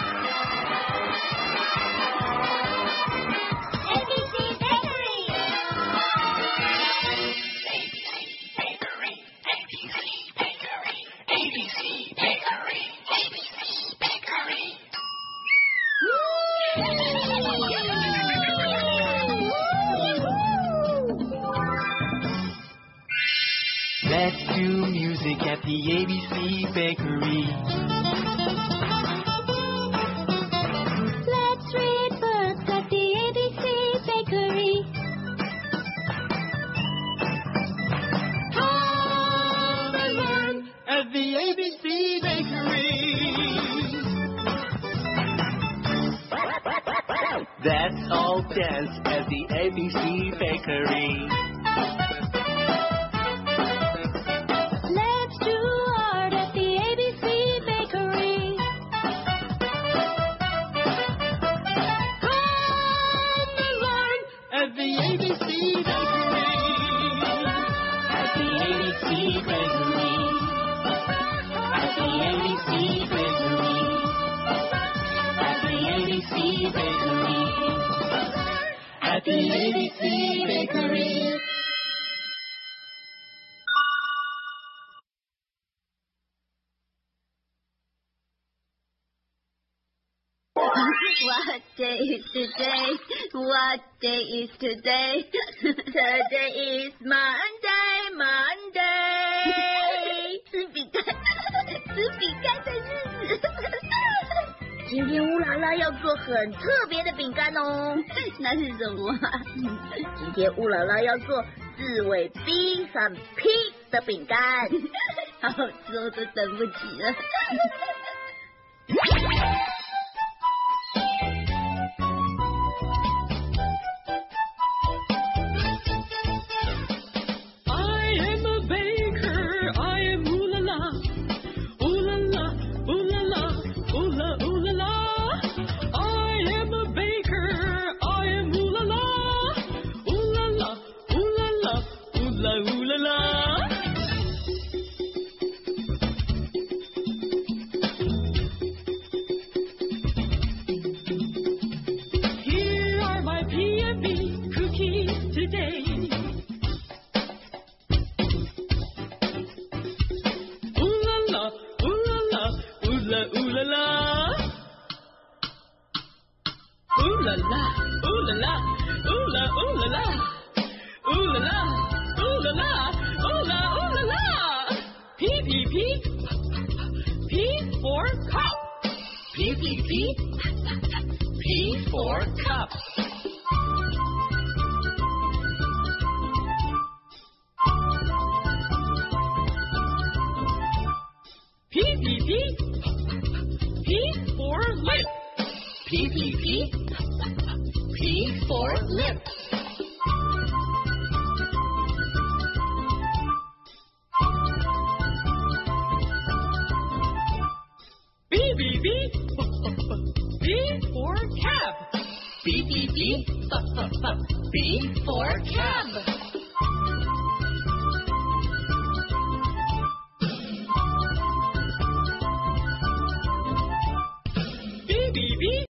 Let's do music at the ABC Bakery. Let's read books at the ABC Bakery. Come and learn at the ABC Bakery. Let's all dance at the ABC Bakery. Let's do art at the ABC Bakery. Come and learn at the ABC Bakery. At the ABC Bakery. At the ABC Bakery. At the ABC Bakery. At the ABC Bakery. What day is today? What day is today? Today is Monday, Monday. 吃饼干的日子。今天乌拉拉要做很特别的饼干哦。那是什么啊？今天乌拉拉要做字尾 B 和 P 的饼干，好好吃哦，都等不及了。 B for cap.